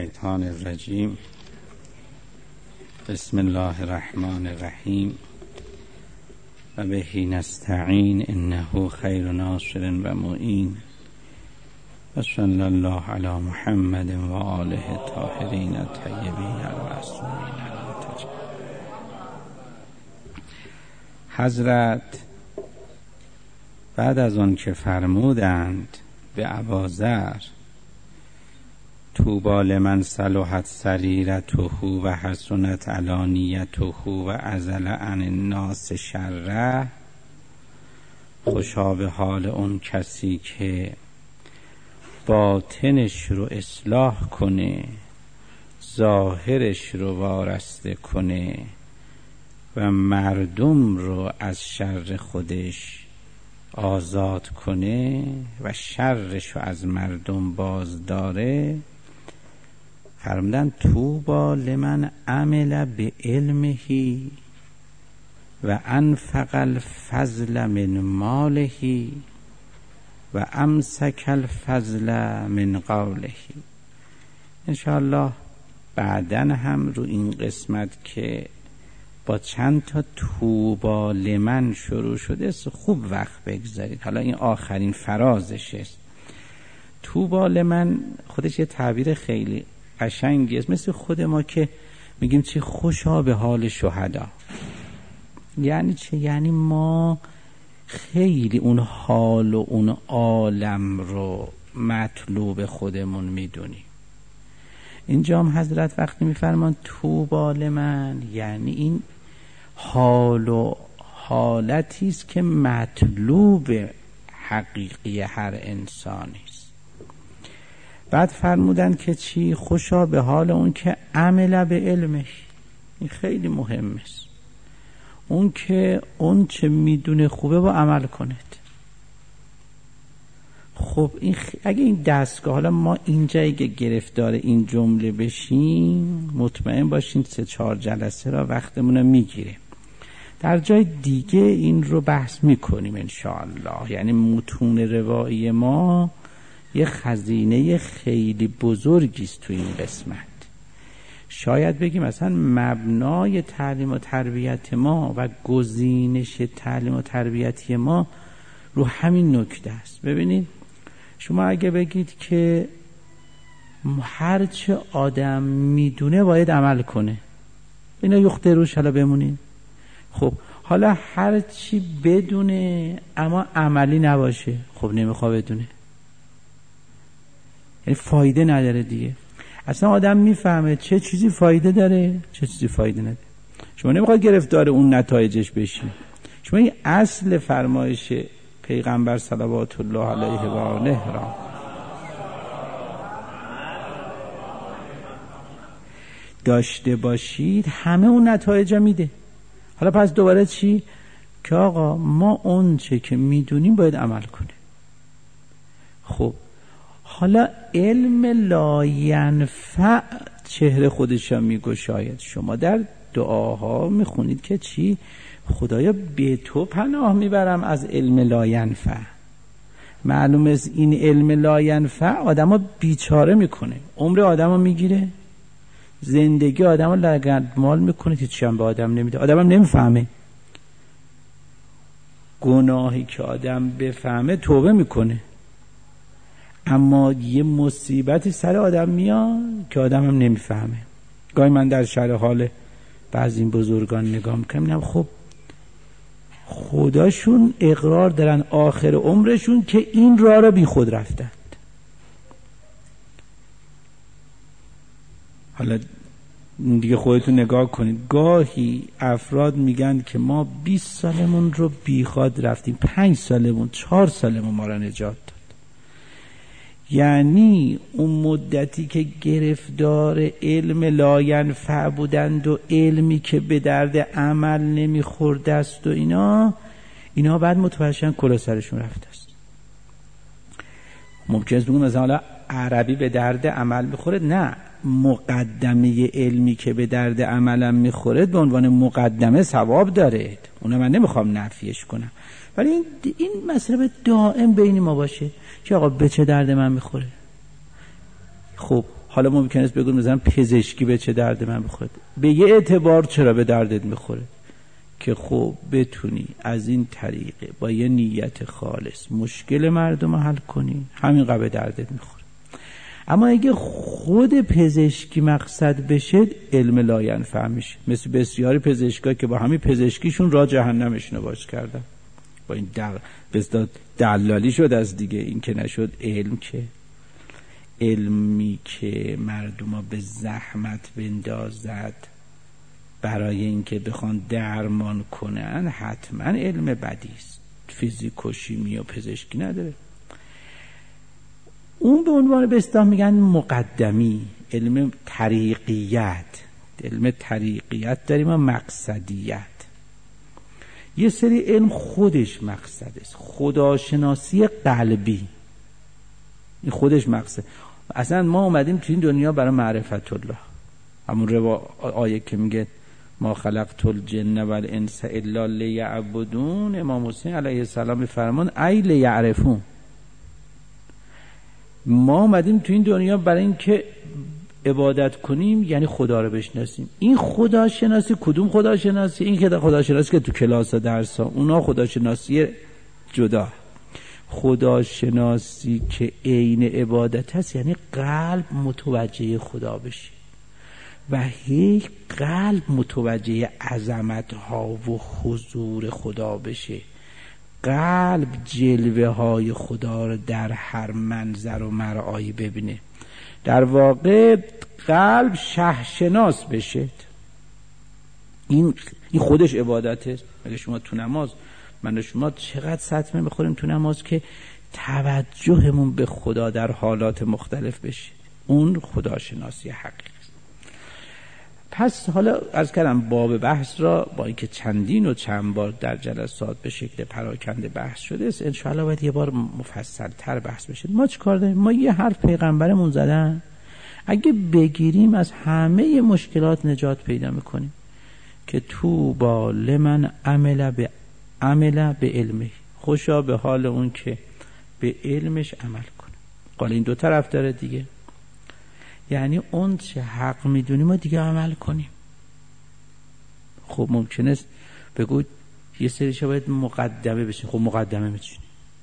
الشیطان الرجیم. بسم الله الرحمن الرحیم و بهی نستعین انه خیر ناصر و معین و صلی الله علی محمد و آله الطاهرین الطیبین المعصومین المنتجبین. حضرت بعد از آن که فرمودند به ابوذر طوبی لمن صلحت سریرته و حسنت علانیته و عزل عن الناس شره، خوشا به حال اون کسی که باطنش رو اصلاح کنه، ظاهرش رو وارسته کنه و مردم رو از شر خودش آزاد کنه و شرش رو از مردم باز داره. فرمودن طوبی لمن عمل بعلمه و انفق الفضل من ماله و امسک الفضل من قوله. انشاءالله بعداً هم رو این قسمت که با چند تا طوبی لمن شروع شده خوب وقت بگذارید. حالا این آخرین فرازشه. طوبی لمن خودش یه تعبیر خیلی قشنگی است، مثل خود ما که میگیم چه خوشا به حال شهدا. یعنی چه؟ یعنی ما خیلی اون حال و اون عالم رو مطلوب خودمون میدونیم. اینجا هم حضرت وقتی میفرمان طوبی لمن، یعنی این حال و حالتی است که مطلوب حقیقی هر انسانی است. بعد فرمودن که چی؟ خوشا به حال اون که عمل به علمه. این خیلی مهمه است، اون که اون چه میدونه خوبه با عمل کنید. خب این اگه این دستگاه، حالا ما اینجا اگه گرفتار این جمله بشیم مطمئن باشین 3-4 جلسه را وقتمون میگیره. در جای دیگه این رو بحث میکنیم انشاءالله. یعنی متون روایی ما یه خزینه خیلی بزرگی است تو این قسمت. شاید بگیم مثلا مبنای تعلیم و تربیت ما و گزینش تعلیم و تربیتی ما رو همین نکته است. ببینید شما اگه بگید که هرچه آدم میدونه باید عمل کنه، اینا یخته روش حالا بمونین. خب حالا هرچی بدونه اما عملی نباشه، خب نمیخواد بدونه، یعنی فایده نداره دیگه. اصلا آدم میفهمه چه چیزی فایده داره چه چیزی فایده نداره. شما نمیخواد گرفتار اون نتایجش بشین. شما این اصل فرمایش پیغمبر صلوات الله علیه و آله را داشته باشید، همه اون نتایج میده. حالا پس دوباره چی؟ که آقا ما اون چه که میدونیم باید عمل کنیم. خب حالا علم لا ینفع چهره خودش هم میگشاید. شما در دعاها میخونید که چی؟ خدایا به تو پناه میبرم از علم لا ینفع. معلوم است این علم لا ینفع آدمو بیچاره میکنه، عمر آدمو میگیره، زندگی آدمو لگدمال میکنه، هیچی هم به آدم نمیده، آدمم نمیفهمه. گناهی که آدم بفهمه توبه میکنه، اما یه مصیبتی سر آدم میاد که آدم هم نمیفهمه. گاهی من در شرح حال بعضی این بزرگان نگاه میکنم، خب خداشون اقرار دارن آخر عمرشون که این راه را بی خود رفتند. حالا دیگه خودتون نگاه کنید، گاهی افراد میگن که ما 20 سالمون رو بی خود رفتیم، 5 سالمون 4 سالمون ما را نجات داد. یعنی اون مدتی که گرفتار علم لا ینفع بودند و علمی که به درد عمل نمیخورده است و اینا بعد متوجهن کلا سرشون رفته است. ممکنه است بگم مثلا عربی به درد عمل میخوره، نه، مقدمه علمی که به درد عملم میخوره به عنوان مقدمه ثواب داره، اونو من نمیخوام نفیش کنم، ولی این مسئله دائم بین ما باشه که آقا به چه درد من میخوره. خب حالا ممکنه است بگم مثلا پزشکی به چه درد من بخوره؟ به یه اعتبار چرا به دردت میخوره که خب بتونی از این طریقه با یه نیت خالص مشکل مردم رو حل کنی، همین قبل دردت میخوره. اما اگه خود پزشکی مقصد بشه، علم لاینفع میشه. مثل بسیاری پزشکا که با همین پزشکیشون راه جهنمشون رو باز کردن، با این دلالی شد از دیگه، این که نشد علم. که علمی که مردم رو به زحمت بندازد برای اینکه بخوان درمان کنن، حتما علم بدی است. فیزیک و شیمی و پزشکی نداره. اون به عنوان به اصطلاح میگن مقدمی، علم طریقیت. علم طریقیت داریم و مقصدیت. یه سری علم خودش مقصد است. خداشناسی قلبی این خودش مقصد. اصلا ما اومدیم تو این دنیا برای معرفت الله. همون آیه که میگه ما خلقت الجن والانس الا لیعبدون، امام حسین علیه السلام فرمان ای لیعرفون. ما اومدیم تو این دنیا برای این که عبادت کنیم، یعنی خدا رو بشناسیم. این خداشناسی کدوم خداشناسی؟ این که خداشناسی که تو کلاس و درس ها، اونا خداشناسی جدا. خداشناسی که عین عبادت هست، یعنی قلب متوجه خدا بشه و هیچ قلب متوجه عظمت ها و حضور خدا بشه. قلب جلوه های خدا رو در هر منظر و مرعایی ببینه. در واقع قلب شهرشناس بشه. این خودش عبادته. اگه شما تو نماز، من و شما چقدر صدمه میخوریم تو نماز که توجهمون به خدا در حالات مختلف بشه. اون خداشناسی حقیقی. پس حالا عرض کردم باب بحث را با اینکه چندین و چند بار در جلسات به شکل پراکنده بحث شده است، انشاءالله باید یه بار مفصل تر بحث بشه. ما چی کار داریم؟ ما یه حرف پیغمبرمون زدن، اگه بگیریم از همه مشکلات نجات پیدا میکنیم. که تو با لمن عمل به علمه، خوشا به حال اون که به علمش عمل کنه. قال این دو طرف داره دیگه، یعنی اون چه حق میدونیم ما دیگه عمل کنیم. خب ممکنه بگو یه سریشا باید مقدمه بشین. خب مقدمه میچینی.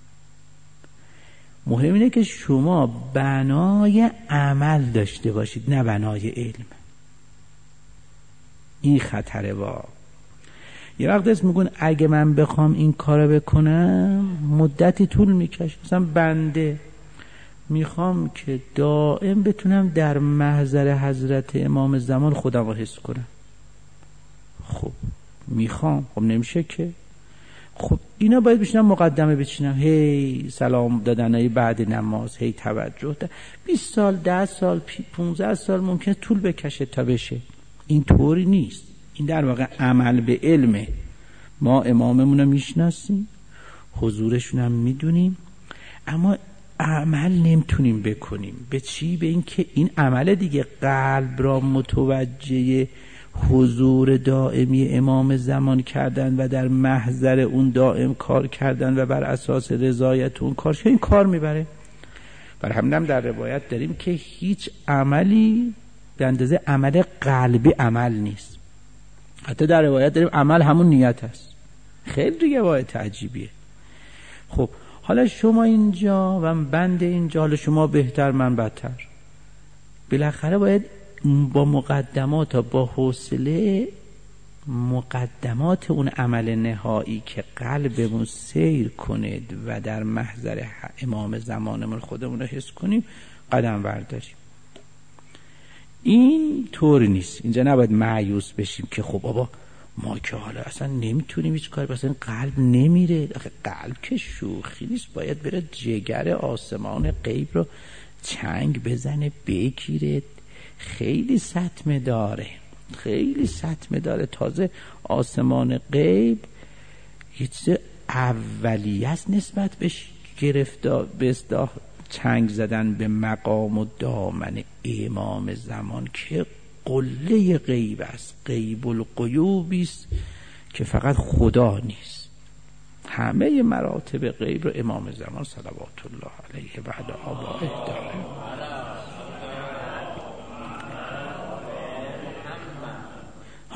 مهم اینه که شما بنای عمل داشته باشید، نه بنای علم. این خطره. یه وقت است میگن اگه من بخوام این کارو بکنم مدتی طول میکشه. مثلا بنده میخوام که دائم بتونم در محضر حضرت امام زمان خودم رو حس کنم. خب میخوام، خب نمیشه که. خب اینا باید بشینم مقدمه بچینم، هی سلام دادنهای بعد نماز، هی توجه 20 سال 10 سال 15 سال ممکنه طول بکشه تا بشه. این طوری نیست. این در واقع عمل به علمه. ما اماممون رو میشناسیم، حضورشون هم میدونیم، اما عمل نمیتونیم بکنیم. به چی؟ به این که این عمل دیگه قلب را متوجه حضور دائمی امام زمان کردن و در محضر اون دائم کار کردن و بر اساس رضایت اون کار، این کار میبره. بر همین هم در روایت داریم که هیچ عملی به اندازه عمل قلبی عمل نیست. حتی در روایت داریم عمل همون نیت هست. خیلی روایت عجیبیه. خب حالا شما اینجا و بنده اینجا، حالا شما بهتر من بدتر، بالاخره باید با مقدمات و با حوصله مقدمات اون عمل نهایی که قلبمون سیر کنید و در محضر امام زمانمون خودمون رو حس کنیم قدم برداریم. این طوری نیست. اینجا نباید مایوس بشیم که خب بابا ما که حالا اصلا نمیتونیم هیچ کاری، اصلا قلب نمیره. آخه قلب که شوخی نیست، باید بره جگر آسمان غیب رو چنگ بزنه بگیره. خیلی سطمه داره، خیلی سطمه داره. تازه آسمان غیب یه چیز اولیه است نسبت به گرفتار به اصطلاح چنگ زدن به مقام و دامن امام زمان که قله غیب است، غیب الغیوبی است که فقط خدا نیست. همه مراتب غیب رو امام زمان صلوات الله علیه بعد آبائه داره.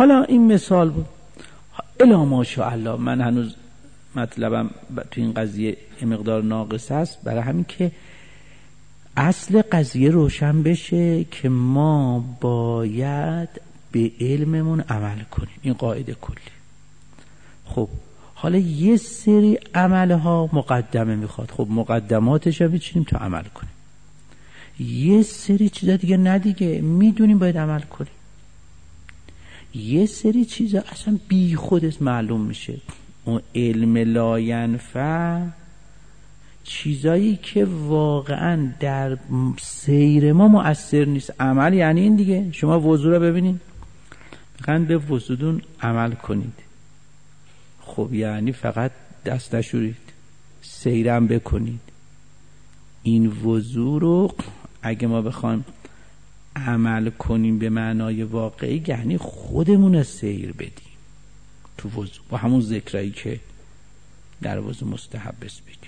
حالا این مثال بود. الا ماشاءالله، من هنوز مطلبم تو این قضیه یه مقدار ناقص است، برای همین که اصل قضیه روشن بشه که ما باید به علممون عمل کنیم. این قاعده کلی. خب حالا یه سری عملها مقدمه میخواد، خب مقدماتش رو بچینیم تا عمل کنیم. یه سری چیزا دیگه نه دیگه، میدونیم باید عمل کنیم. یه سری چیزا اصلا بی خودش معلوم میشه. اون علم لا ینفع، چیزایی که واقعا در سیر ما مؤثر نیست. عمل یعنی این دیگه. شما وضو رو ببینید، میگن به وضوتون عمل کنید. خب یعنی فقط دست نشورید، سیرم بکنید. این وضو رو اگه ما بخوایم عمل کنیم به معنای واقعی، یعنی خودمون سیر بدیم تو وضو با همون ذکرایی که در وضو مستحب است بگیم.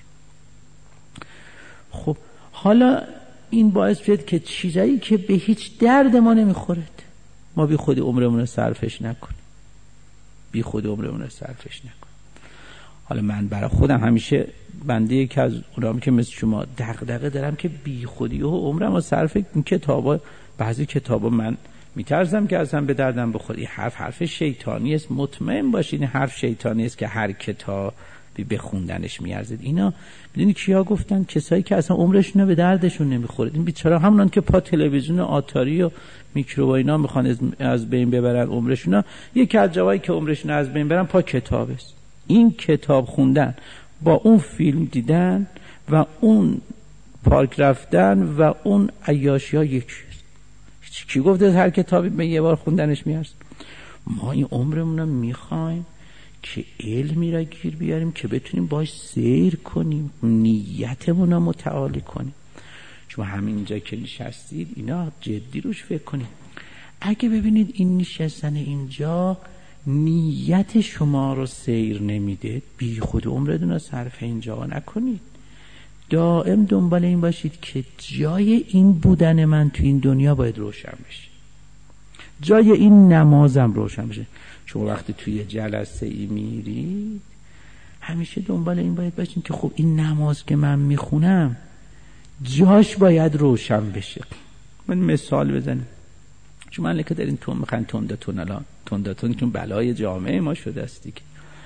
خب حالا این باعث شد که چیزایی که به هیچ درد ما نمیخورد ما بی خودی عمرمون رو صرفش نکنیم. بی خودی عمرمون رو صرفش نکنیم. حالا من برای خودم همیشه بنده یکی از اونام که مثل شما دغدغه دارم که بی خودی و عمرم رو صرف این کتابا، بعضی کتابا من میترسم که اصلا به دردم بخوره. این حرف شیطانی است. مطمئن باشین این حرف شیطانی است که هر کتابی بخوندنش میارزید. اینا میدونی کیا گفتن؟ کسایی که اصلا عمرشون رو به دردشون نمیخوره. این بیچاره همونان که پا تلویزیون آتاری و میکرو و اینا میخوان از بین ببرن عمرشون. یکی از جوایی که عمرشون از بین برن پا کتاب است. این کتاب خوندن با اون فیلم دیدن و اون پارک رفتن و اون عیاشی ها یکی است. کی گفته هر کتابی به یه بار خوندنش میارزه؟ ما این عمرمون رو میخوایم که علمی را گیر بیاریم که بتونیم باش سیر کنیم، نیتمون رو متعالی کنیم. شما همینجا که نشستید اینا جدی روش فکر کنید. اگه ببینید این نشستن اینجا نیت شما رو سیر نمیده، بی خود عمرتون رو صرف اینجا نکنید. دائم دنبال این باشید که جای این بودن من تو این دنیا باید روشن بشه، جای این نمازم روشن بشه. شما وقتی توی جلسه ای میرید همیشه دنبال این باید باشید که خب این نماز که من میخونم جاش باید روشن بشه. من مثال بزنم. شما الان که دارین میخوان تندتون چون بلای جامعه ما شده است دیگه.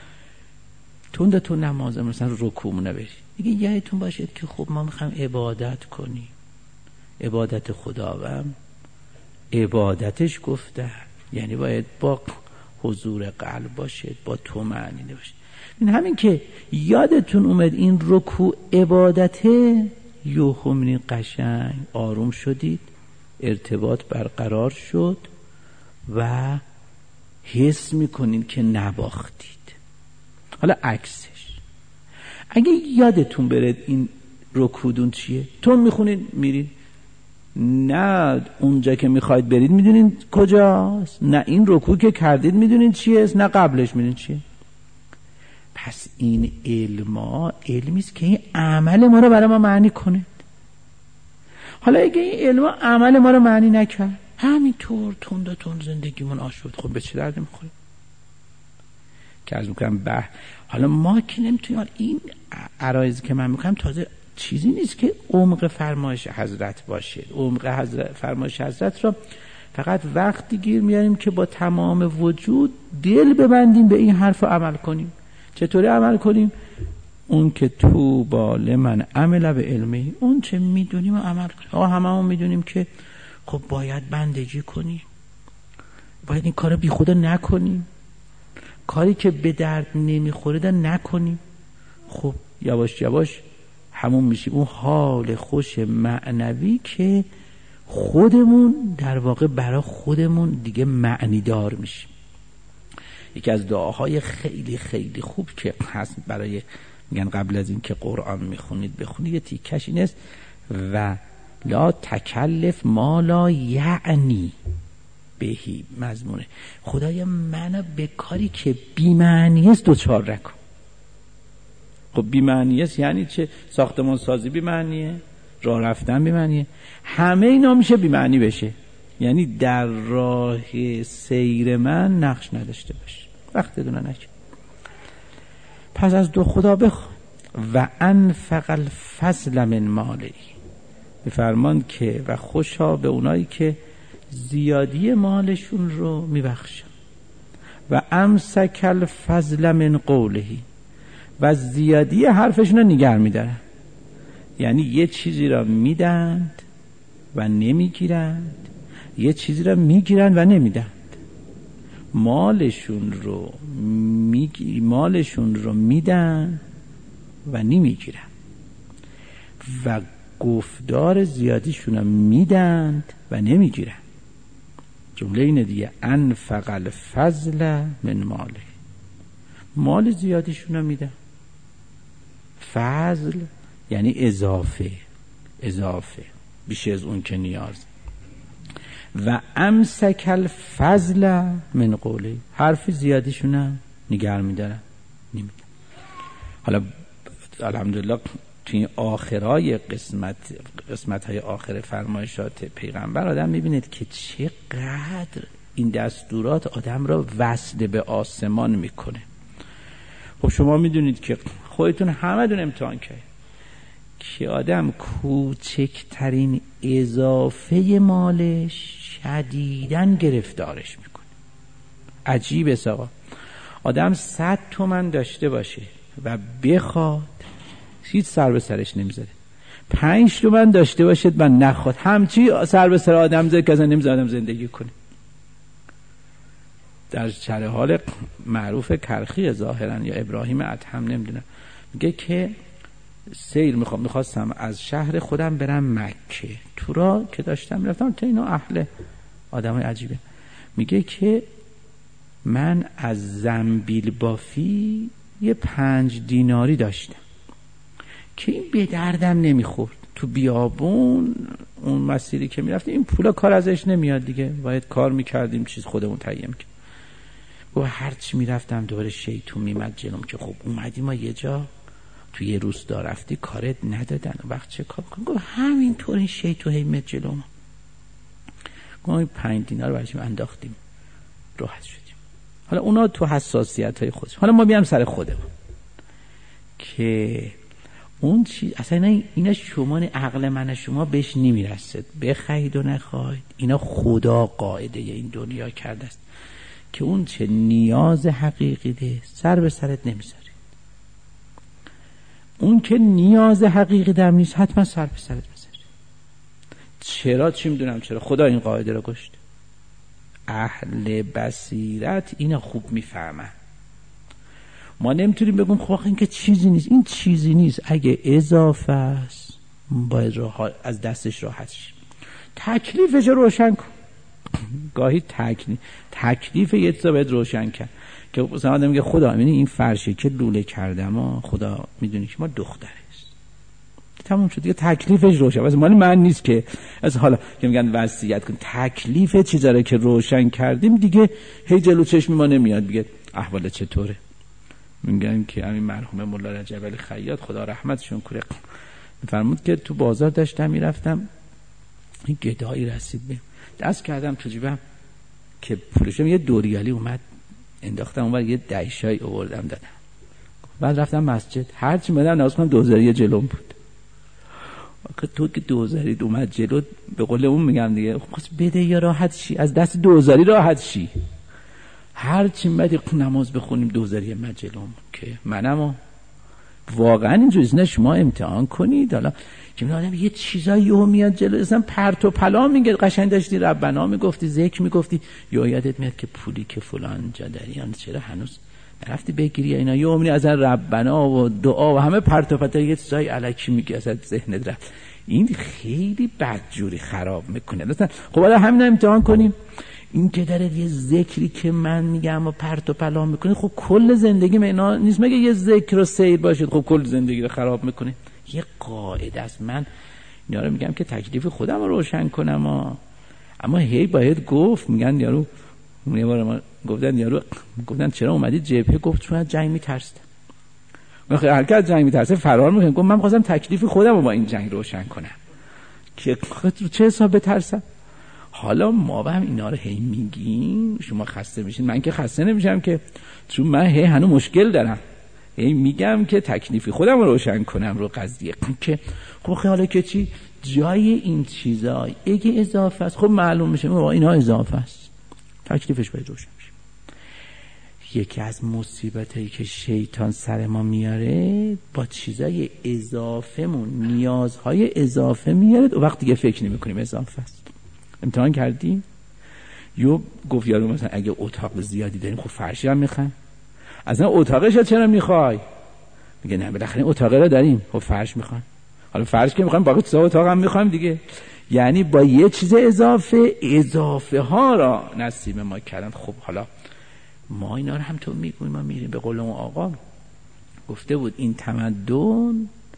تندتون نماز مثلا رکوع برید دیگه، یادتون باشید که خب ما میخوایم عبادت کنیم. عبادت خداوند عبادتش گفته یعنی باید با حضور قلب باشید، با طمأنینه باشید. این همین که یادتون اومد این رکوع عبادته، یوهمین قشنگ آروم شدید، ارتباط برقرار شد و حس میکنین که نباختید. حالا عکسش، اگه یادتون برد این رکودون چیه، تون میخونید میرید، نه اونجا که میخواید برید میدونین کجاست، نه این رکوع که کردید میدونین چیه، نه قبلش میدونین چیه. پس این علمیست که این عمل ما رو برای ما معنی کنه. حالا اگه این علم عمل ما رو معنی نکرد، همینطور تون زندگیمون آشفت، خب به چه درد میخوره؟ که از میکنم حالا ما که نمیتونیم این عرایزی که من میکنم تازه چیزی نیست که عمق فرمایش حضرت باشه. عمق فرمایش حضرت را فقط وقتی گیر میاریم که با تمام وجود دل ببندیم به این حرف و عمل کنیم. چطوری عمل کنیم؟ اون که تو باله من عمل به علمی، اون چه میدونیم و عمل کنیم. آقا هممون میدونیم که خب باید بندگی کنیم، باید این کار بی خدا نکنیم، کاری که به درد نمیخوره نکنیم. خب یواش یواش همون میشیم اون حال خوش معنوی که خودمون در واقع برای خودمون دیگه معنی دار میشیم. یکی از دعاهای خیلی خیلی خوب که هست برای میگن قبل از این که قرآن میخونید بخونید، یه تیکش این است: و لا تکلف ما لا یعنی بهی. مضمونه خدای منو به کاری که بی معنی است دوچار نکن. خب بی معنی است یعنی چه؟ ساختمان سازی بی معنیه، راه رفتن بی معنیه، همه اینا میشه بی معنی بشه. یعنی در راه سیر من نقش نداشته باش، وقت دونه نکن. پس از دو خدا بخوا و انفق الفضل من مالی، بفرمان که و خوشا به اونایی که زیادی مالشون رو میبخشن، و امسک الفضل من قولهی، و زیادی حرفشون رو نگه میدارن. یعنی یه چیزی را میدند و نمیگیرند، یه چیزی را میگیرند و نمیدند. مالشون رو میدن و نمیگیرن و گفتار زیادیشون رو میدند و نمیگیرن. جمله اینه دیگه، انفق الفضل من ماله، مال زیادیشون رو میدن. فضل یعنی اضافه بیش از اون که نیاز. و امسک الفضل من قوله، حرف زیادیشون هم نگه میدارن نمیدن. حالا الحمدلله توی آخرای قسمت های آخر فرمایشات پیغمبر آدم میبینید که چقدر این دستورات آدم را وصل به آسمان میکنه. خب شما میدونید که خودتون همه دون امتحان کرد که آدم کوچکترین اضافه مالش شدیداً گرفتارش میکنه. عجیبه آقا، آدم 100 تومن داشته باشه و بخواد هیچ سر به سرش نمیذاره، 5 تومن داشته باشد و نخواد همچی سر به سر آدم زده که اصلا نمیذاره آدم زندگی کنه. در شرح حال معروف کرخی ظاهرا یا ابراهیم ادهم نمیدونم، میگه که سیر میخواستم از شهر خودم برم مکه، تو را که داشتم میرفتم تا اینا اهل آدمای عجیبه، میگه که من از زنبیل بافی یه 5 دیناری داشتم که این به دردم نمیخورد. تو بیابون اون مسیری که میرفتیم این پولا کار ازش نمیاد دیگه، باید کار میکردیم چیز خودمون تهیه میکردیم. و هرچی میرفتم دوباره شیطون میمد جلوم که خب اومدی ما یه جا تو یه روستا رفتی کارت ندادن، وقت چه کار کنم؟ گفت همینطور این شیطون هیمت جلوم. گفت 5 دینار برش انداختیم راحت شدیم. حالا اونا تو حساسیت های خودش. حالا ما بیام سر خودمون که اون چیز اصلا اینا شما عقل من شما بهش نمیرسد، بخواید و نخواید اینا خدا قاعده این دنیا کرده است که اون چه نیاز حقیقی ده سر به سرت نمیذاره، اون که نیاز حقیقی دم نیست حتما سر به سرت میذاره. چرا؟ چی میدونم چرا خدا این قاعده رو گذاشت. اهل بصیرت اینا خوب میفهمن. ما نمیتونیم بگیم خب این که چیزی نیست، این چیزی نیست، اگه اضافه است باید از دستش راحت شیم. تکلیفش رو روشن کن. گاهی تکلیف یه چیزا باید روشن کن که مثلا آدم میگه خدا میبینی این فرشی که لوله کردم خدا میدونی که ما دختره است، تموم شد دیگه، تکلیفش روشن. واسه مال من نیست که از حالا که میگن وصیت کن، تکلیف چیزا رو که روشن کردیم دیگه هی جلو چشم ما نمیاد بگه احوال چطوره. میگن که همین مرحوم مولا رجب علی خیاط خدا رحمتشون کنه میفرمود که تو بازار داشتم میرفتم، این گدایی رسید به دست کردم تو جیبم که پولشم، یه دوریالی اومد انداختم اونور، یه دایشای آوردم دادم. بعد رفتم مسجد، هرچی میدم نماز کنم دوزاری جلوم بود. تو که دوزاری اومد جلو به قول اون میگم دیگه خواست بده یا راحت شی، از دست دوزاری راحت شی. هرچی میدی نماز بخونیم دوزاری اومد جلوم که منم واقعا اینجوریه. نه شما امتحان کنید حالا که این آدم یه چیزایی یهو میاد جلو اصلا پرت و پلا میگه، قشنگ داشتی ربنا میگفتی ذکر میگفتی یا یادت میاد که پولی که فلان جا داری چرا هنوز نرفتی بگیری اینا، یهو میاد از ربنا و دعا و همه پرت و پلا یه چیزای الکی میگه اصلا ذهنت رفت. این خیلی بدجوری خراب میکنه. مثلا خب حالا همین امتحان کنیم، این که داره یه ذکری که من میگم و پرت و پلا میکنه، خب کل زندگی اینا نیست مگه یه ذکر و سیر باشید خب کل زندگی رو خراب میکنه. یه قاعده است. من اینا رو میگم که تکلیف خودم رو روشن کنم اما هی باید گفت. میگن یارو یه بار ما گفتن چرا اومدی جبهه؟ گفت چون از جنگ میترسیدم. هر کی از جنگ میترسه فرار میکنه. گفت من می‌خواستم تکلیف خودم رو با این جنگ روشن کنم که چه حساب بترسم. حالا ما هم اینا رو هی میگیم، شما خسته میشین، من که خسته نمیشم که، چون من هی هنوز مشکل دارم، هی میگم که تکلیفی خودم رو روشن کنم رو قضیه که خب خیاله که چی جای این چیزا اگه اضافه است خب معلوم میشه اینا اضافه است، تکلیفش باید روشن میشه. یکی از مصیبتایی که شیطان سر ما میاره با چیزای اضافه‌مون، نیازهای اضافه میاره و وقتی دیگه فکر نمی‌کنیم اضافه است. امتحان کردیم؟ یو گفت یارو مثلا اگه اتاق زیادی داریم خب فرشی هم میخوایم، اصلا اتاقش چرا میخوای؟ میگه نه بالاخره اتاق رو داریم خب فرش میخوایم، حالا فرش که میخوایم باقی چیزا اتاق هم میخوایم دیگه. یعنی با یه چیز اضافه ها را نصیب ما کردن. خب حالا ما اینا رو هم تو میگویم، ما میریم به قول اون آقا گفته بود این تمدن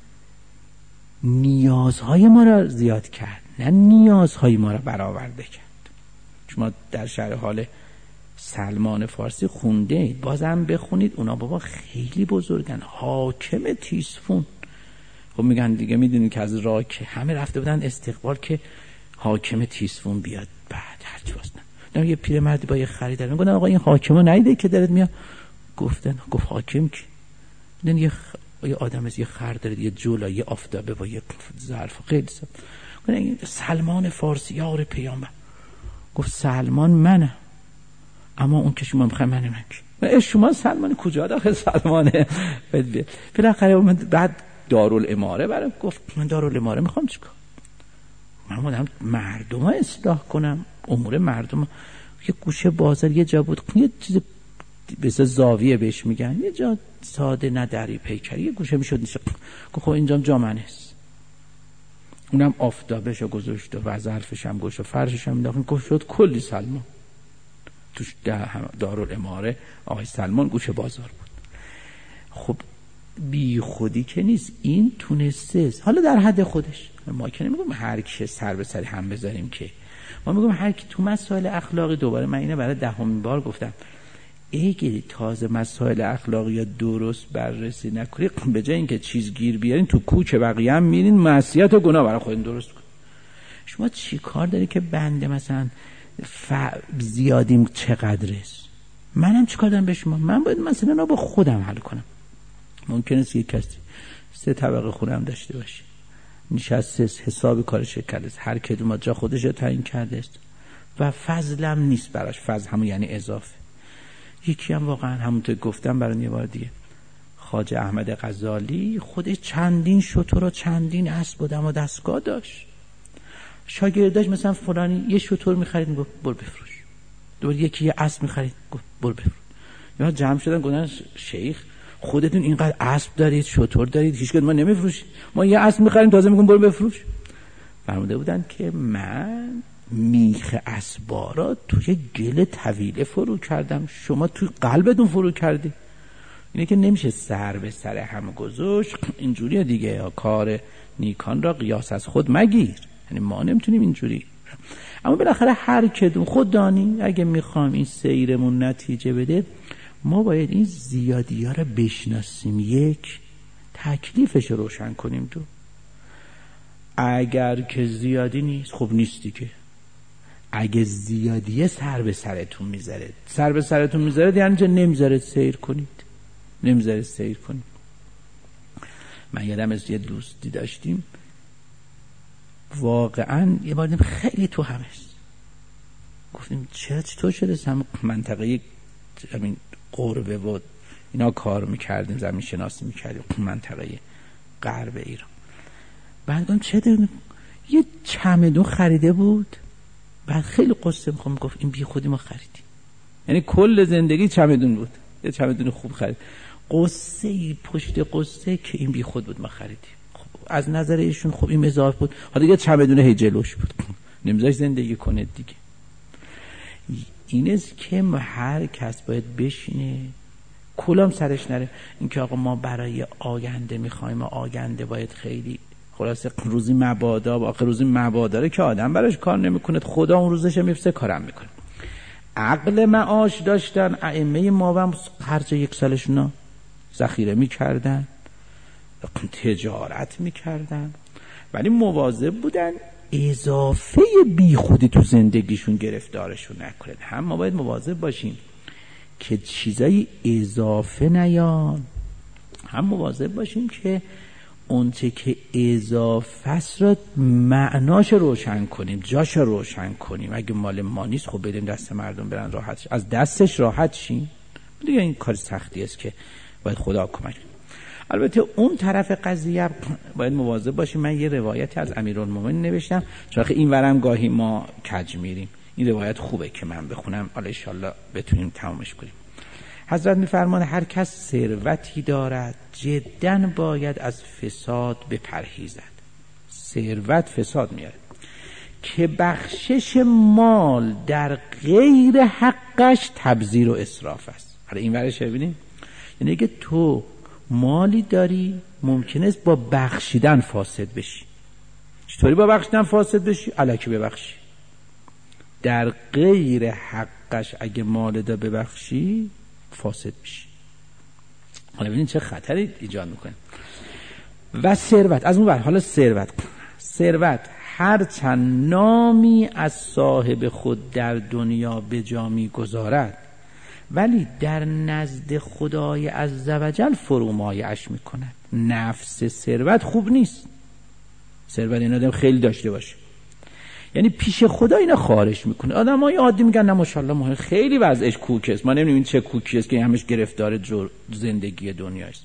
نیازهای ما را زیاد کرد نه نیازهای ما را برآورده کرد. شما در شرح حال سلمان فارسی خونده اید، بازم بخونید، اونا بابا خیلی بزرگن، حاکم تیسفون. خب میگن دیگه میدونید که از راه که همه رفته بودن استقبال که حاکم تیسفون بیاد، بعد هرچی واسه نه یه پیرمردی با یه خریدار میگن آقا این حاکمو ندیده که دارد میاد؟ گفت حاکم کی؟ دیدن یه آدم از یه خر داره، یه جولا، یه آفتابه با یه ظرف خیلی سب. گفتن سلمان فارسی یار پیامبر. گفت سلمان منم، اما اون که شما میخواین من کی؟ شما سلمان کجا داخل سلمانه؟ بالاخره بعد دارالاماره برام گفت من دارالاماره میخوام چیکار؟ من اومدم مردم ها اصلاح کنم، امور مردم. یه گوشه بازار یه جا بود، یه چیز بسیار زاویه بهش میگن، یه جا ساده نداری پیکری، یه گوشه میشد نیست. خب اینجا جا من هست، اونم آفتابش رو گذاشت و ظرفش هم گذاشت و فرشش هم انداخت، گوش شد کلی سلمان توش. دارالاماره آقای سلمان گوشه بازار بود. خب بی خودی که نیست، این تونسته، حالا در حد خودش. ما که نمیگم هر کی سر به سر هم بذاریم، که ما میگم هر کی تو مسائل اخلاقی، دوباره من اینو برای 10مین بار گفتم، اگه تازه مسائل اخلاقی یا درست بررسی نکنید، به جای اینکه چیز گیر بیارین تو کوچه بقیه هم میرین معصیت و گناه برای خودتون درست کنید. شما چی کار داری که بنده مثلا زیادیم چقدر است؟ منم چی کار دارم به شما؟ من باید مثلا رو با خودم حل کنم. ممکنه یک کسی 3 طبقه خونه هم داشته باشه، نشسته حساب کارش کرده، هر کدوم جا خودش رو تعیین کرده است و فضلم نیست براش. فضل همون یعنی اضافه. یکی هم واقعا همونطور گفتم برای یه بار دیگه، خواجه احمد غزالی خودش چندین شتر و چندین اسب و دم و دستگاه داشت. شاگرداش مثلا فلانی یه شتر می‌خرید، گفت برو بفروش. دوباره یکی یه اسب می‌خرید، گفت برو بفروش. یا جمع شدن گفتن شیخ خودتون اینقدر اسب دارید، شتر دارید، هیچ کدوم ما نمیفروشیم، ما یه اسب می‌خریم تازه میگم برو بفروش. فرموده بودن که من میخ اسبارا توی گل طویله فرو کردم، شما توی قلبتون فرو کردی. اینه که نمیشه سر به سر هم گذاشت. اینجوریه دیگه، کار نیکان را قیاس از خود مگیر، یعنی ما نمیتونیم اینجوری. اما بالاخره هر کدوم خود دانی اگه میخوام این سیرمون نتیجه بده، ما باید این زیادی ها را بشناسیم، یک تکلیفش رو روشن کنیم، دو اگر که زیادی نیست خب نیستی که. اگه زیادیه سر به سرتون میذاره، سر به سرتون میذاره یعنی جا نمیذاره سیر کنید، نمیذاره سیر کنید. من یادم از یه دوستی داشتیم واقعا یه بار خیلی تو همست گفتیم چطور شده منطقه همین قربه و اینا کار میکردیم، زمین شناسی میکردیم منطقه غرب ایران. بعد گفتم چه یه چمدون خریده بود، بعد خیلی قصه میخوام، گفت این بی خودی ما خریدیم، یعنی کل زندگی چمدون بود، یه چمدون خوب خرید، قصه پشت قصه که این بی خود بود ما خریدیم. خب از نظر ایشون خب این اضافه بود، حالا دیگه چمدون هی جلوش بود، نمیذاش زندگی کنه دیگه. این است که هر کس باید بشینه کلام سرش نره، اینکه آقا ما برای آینده میخوایم، آینده باید خیلی خلاصه روزی مبادا، آخر روزی مباداره که آدم براش کار نمیکنه، خدا اون روزش میفته کارم میکنه. عقل معاش داشتن ائمه ما هم خرج 1 سالشون ذخیره میکردن، تجارت میکردن، ولی مواظب بودن اضافه بی خودی تو زندگیشون گرفتارشون نکنه. هم ما باید مواظب باشیم که چیزای اضافه نیان، هم مواظب باشیم که اونچه که اضافه است را معناش روشن کنیم، جاش روشن کنیم. اگه مال ما نیست خب بدیم دست مردم برن راحت، از دستش راحت شیم دیگه. این کار سختی است که باید خدا کمک کنه. البته اون طرف قضیه باید مواظب باشیم. من یه روایتی از امیرالمومنین نوشتم، چون این ورم گاهی ما کج میریم. این روایت خوبه که من بخونم، حالا ان شاءالله بتونیم تمامش کنیم. حضرت میفرماند هر کس ثروتی دارد جداً باید از فساد بپرهیزد. ثروت فساد میاره که بخشش مال در غیر حقش تبذیر و اسراف است. حالا این ورش ببینیم، یعنی اگه تو مالی داری ممکنه است با بخشیدن فاسد بشی. چطوری با بخشیدن فاسد بشی؟ الکی ببخشی. در غیر حقش اگه مال دا ببخشی فاسد میشی. حالا ببینید چه خطری ایجاد میکنه. و ثروت از اون ور، حالا ثروت هر چند نامی از صاحب خود در دنیا به جا میگذارد ولی در نزد خدای عزوجل فرومایه‌اش میکند. نفس ثروت خوب نیست. ثروت این آدم خیلی داشته باشه، یعنی پیش خدا اینا خارش میکنه. آدمای عادی میگن نه ماشاءالله ما خیلی وضعش کوک است، ما نمیدونیم این چه کوکی است که همش گرفتار زندگی دنیاست.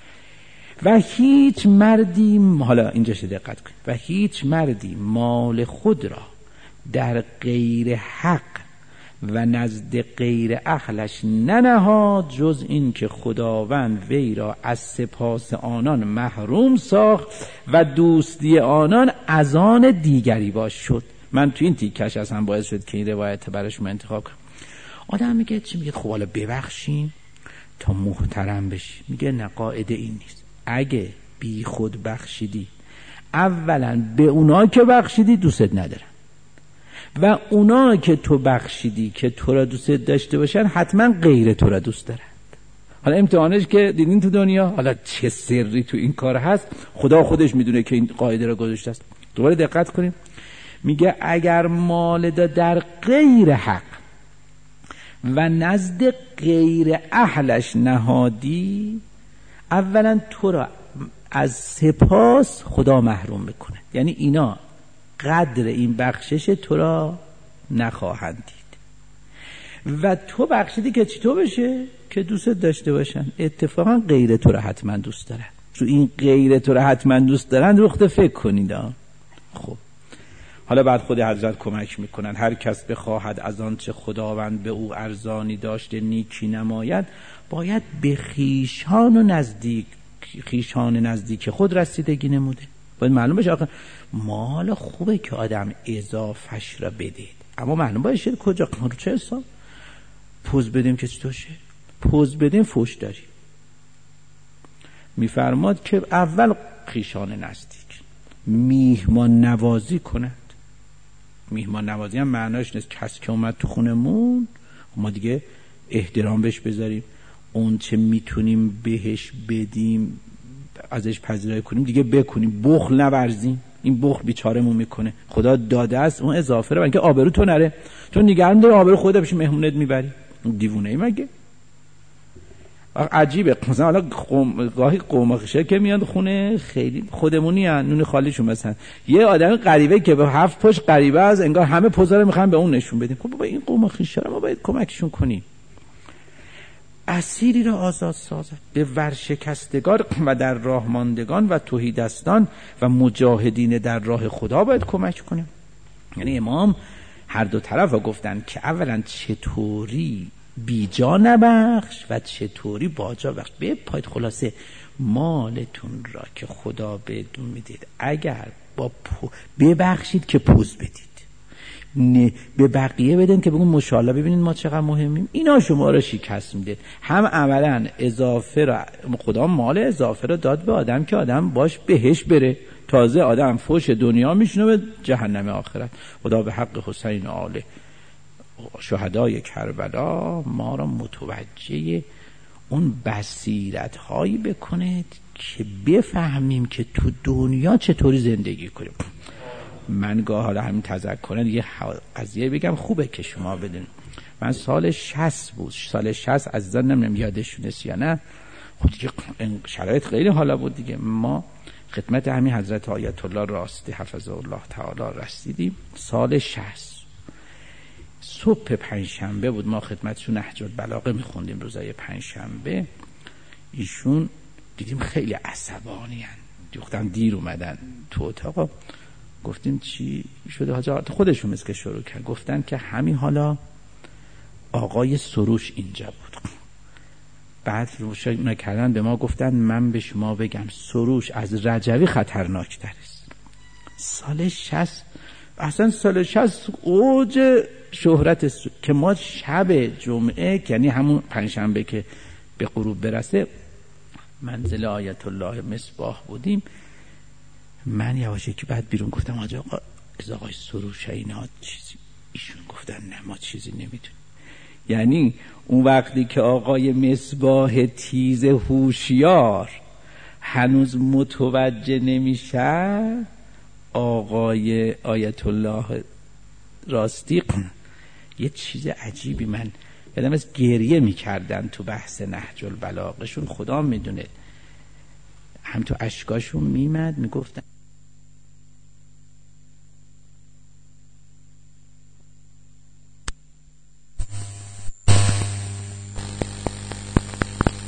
و هیچ مردی، حالا اینجاش دقت کن، و هیچ مردی مال خود را در غیر حق و نزد غیر اهلش ننهاد جز این که خداوند وی را از سپاس آنان محروم ساخت و دوستی آنان از آن دیگری باش شد. من تو این تیکش اصلا باعث شد که این روایت برای شما انتخاب کنم. آدم میگه چی؟ میگه خب حالا ببخشیم تا محترم بشی. میگه نه، قاعده این نیست. اگه بی خود بخشیدی، اولا به اونا که بخشیدی دوست ندارن و اونا که تو بخشیدی که تو را دوست داشته باشن حتما غیر تو را دوست دارن. حالا امتحانش که دیدین تو دنیا، حالا چه سری تو این کار هست خدا خودش میدونه که این قاعده را گذاشته است. دوباره دقت کنیم، میگه اگر مال در غیر حق و نزد غیر اهلش نهادی، اولا تو را از سپاس خدا محروم میکنه. یعنی اینا قدر این بخشش تو را نخواهند دید و تو بخشیدی که چطور بشه؟ که دوست داشته باشن. اتفاقا غیر تو را حتما دوست دارن. چون این غیر تو را حتما دوست دارن رخت فکر کنید. خب حالا بعد خود حضرت کمک میکنن هر کس بخواهد از آن چه خداوند به او ارزانی داشته نیکی نماید باید به خیشان نزدیک خود رسیدگی نموده. باید معلوم بشه آخه مال خوبه که آدم اضافهش را بدید، اما معلوم باشه کجا چه حساب پوز بدیم که چطور شه. پوز بدیم فوش داری. میفرماد که اول خیشان نزدیک میهمان نوازی کند. میهمان نوازی هم معناش نیست کسی که اومد تو خونمون ما دیگه احترام بهش بذاریم، اون چه میتونیم بهش بدیم ازش پذیرایی کنیم دیگه بکنیم، بخل نورزیم. این بخل بیچارمون میکنه. خدا داده است اون اضافه رو، اینکه آبرو تو نره، تو نگران داری آبرو خودت بشی مهمونت میبری. دیوونه ای مگه؟ عجیبه. مثلا حالا گاهی قومخشه که میاد خونه خیلی خودمونی ان نون خالیشون، مثلا یه آدم غریبه که به 7 پشت غریبه از انگار همه پوزا رو میخوان به اون نشون بدیم. خب بابا این قومخشه رو ما باید کمکشون کنیم. اسیری را آزاد سازد، به ورشکستگان و در راه ماندگان و تهیدستان و مجاهدین در راه خدا باید کمک کنیم. یعنی امام هر دو طرف ها گفتن که اولا چطوری بیجا نبخش و چطوری باجا بخش. به پایت خلاصه مالتون را که خدا بهتون میدید اگر با ببخشید که پوز بدید، به بقیه بدن که بگون ماشاءالله ببینید ما چقدر مهمیم. اینا شما رو شکست میده. هم عملا اضافه را خدا مال اضافه را داد به آدم که آدم باش بهش بره، تازه آدم فوش دنیا میشنه به جهنم آخرت. خدا به حق حسین آل شهدای کربلا ما را متوجه اون بصیرت هایی بکنه که بفهمیم که تو دنیا چطوری زندگی کنیم. من گاه حالا همین تذکرن یه قضیه بگم خوبه که شما بدونید. من سال 60 بود، سال 60 عزیزان نمیدونم یادشونست یا نه، خب دیگه شرایط خیلی حالا بود دیگه. ما خدمت همین حضرت آیت الله راستی حفظه الله تعالی رسیدیم سال 60. صبح پنجشنبه بود، ما خدمتشون نهج البلاغه میخوندیم روزای پنجشنبه. ایشون دیدیم خیلی عصبانی هن، گفتم دیر اومدن تو اتاق. گفتیم چی شده حاجات؟ خودشون مثل که شروع کرد گفتن که همین حالا آقای سروش اینجا بود. بعد روشا نکردن به ما گفتن من به شما بگم سروش از رجوی خطرناک تر است. سال 60 اصلا سال 60 اوج شهرت که ما شب جمعه یعنی همون پنجشنبه که به غروب برسه منزل آیت الله مصباح بودیم. من یواشکی که بعد بیرون گفتم آقا از آقای سروش اینا چیزی؟ ایشون گفتن نه ما چیزی نمیدونیم. یعنی اون وقتی که آقای مصباح تیز هوشیار هنوز متوجه نمیشه، آقای آیت الله راستی یه چیز عجیبی، من یادم از گریه میکردن تو بحث نهج البلاغهشون، خدا میدونه هم تو اشکاشون میمد میگفتن